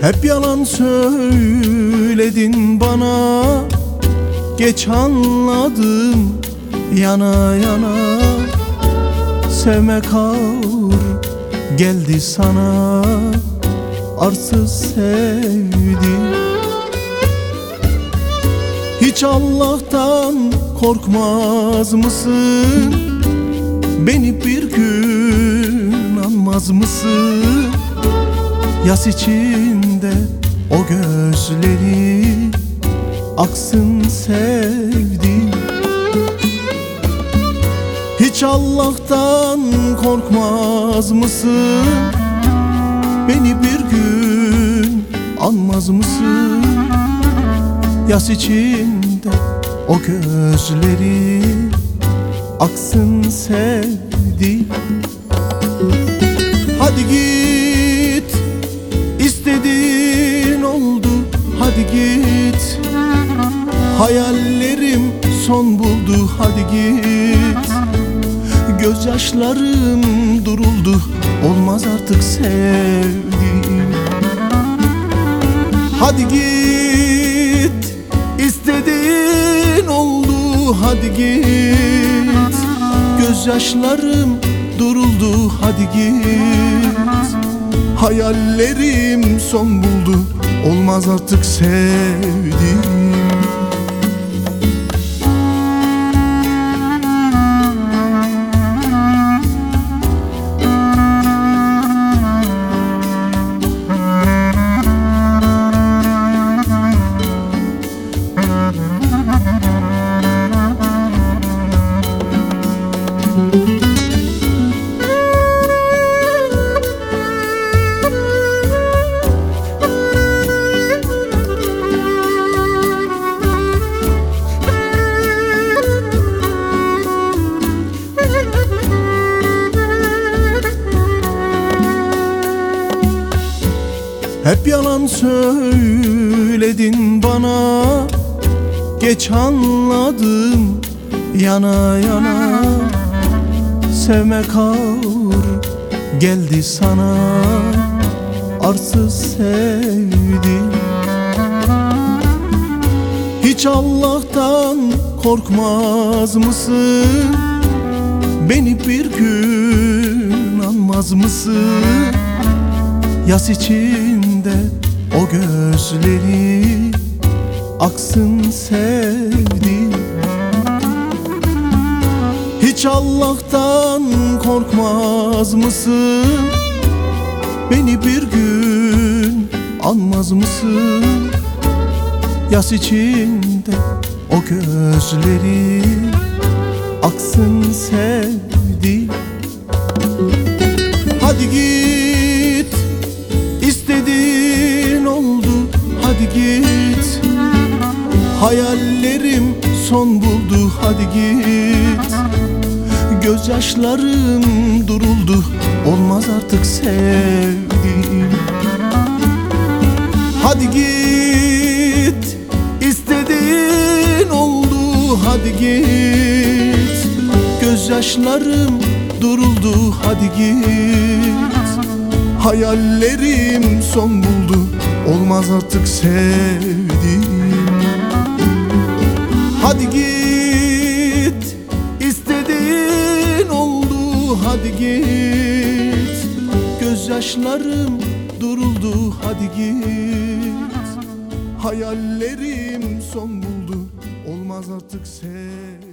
Hep yalan söyledin bana, geç anladım yana yana. Sevmek ağır geldi sana, arsız sevdim. Hiç Allah'tan korkmaz mısın? Beni bir gün anmaz mısın? Yas içinde o gözleri aksın sevdim. Hiç Allah'tan korkmaz mısın? Beni bir gün anmaz mısın? Yas içinde o gözleri aksın sevdim. Hadi git, istediğin oldu, hadi git. Hayallerim son buldu, hadi git. Gözyaşlarım duruldu, olmaz artık sevdiğim. Hadi git, istediğin oldu, hadi git. Gözyaşlarım duruldu, hadi git. Hayallerim son buldu, olmaz artık sevdiğim. Hep yalan söyledin bana, geç anladım yana yana. Sevmek ağır geldi sana, arsız sevdim. Hiç Allah'tan korkmaz mısın? Beni bir gün anmaz mısın? Yas içinde o gözleri aksın sevdim. Hiç Allah'tan korkmaz mısın? Beni bir gün anmaz mısın? Yas içinde o gözleri aksın sevdim. Hadi git, istediğin oldu, hadi git. Hayallerim son buldu, hadi git. Gözyaşlarım duruldu, olmaz artık sevdiğim. Hadi git, istediğin oldu, hadi git. Gözyaşlarım duruldu, hadi git. Hayallerim son buldu, olmaz artık sevdiğim. Hadi git, istediğin oldu, hadi git. Gözyaşlarım duruldu, hadi git. Hayallerim son buldu, olmaz artık sevdiğim.